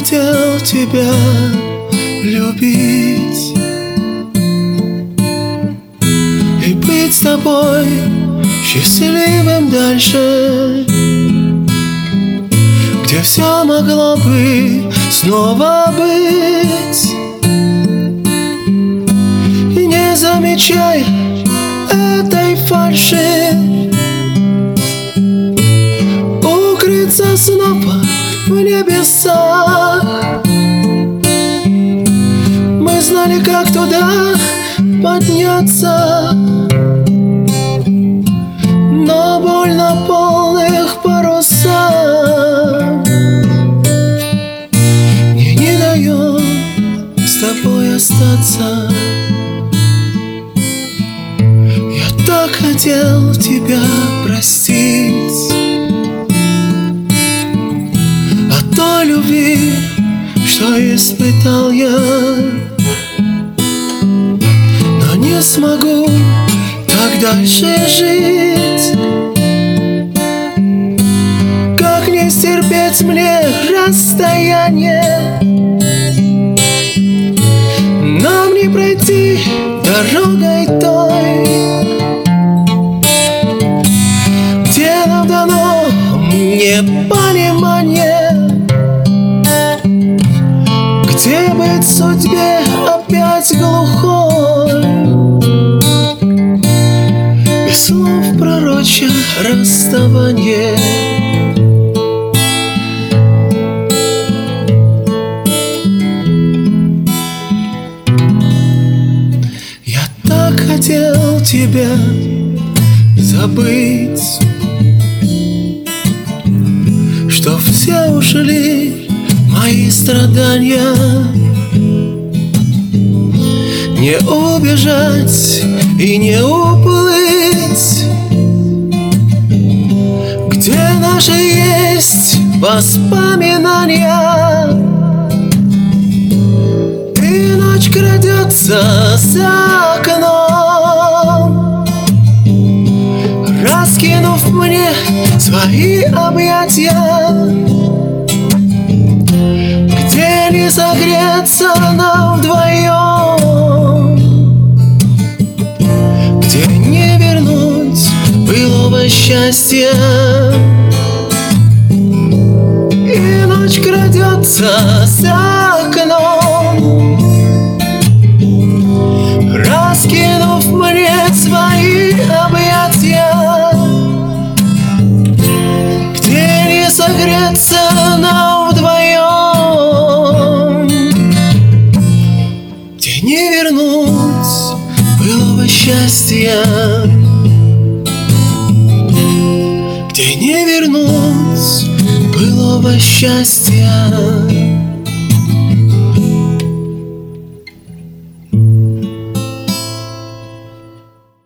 хотел тебя любить и быть с тобой счастливым дальше, где все могло бы снова быть. И не замечай этой фальши, укрыться снова в небесах. Мы знали, как туда подняться, но боль на полных парусах мне не дает с тобой остаться. Я так хотел тебя простить от той любви, что испытал я, но не смогу так дальше жить. Как не стерпеть мне расстояние, нам не пройти дорогой той, где нам дано непонимание, где быть судьбе опять глухой, без слов пророча расставание. Я так хотел тебя забыть, что все ушли мои страдания. Не убежать и не уплыть, где наши есть воспоминания. И ночь крадется за окном, раскинув мне свои объятия, где не согреться нам вдвоем, где не вернуть былого счастья. И ночь крадется за окном, раскинув мне свои объятия, где не согреться нам вдвоем, где не вернуть былого счастья, где не вернуть былого счастья.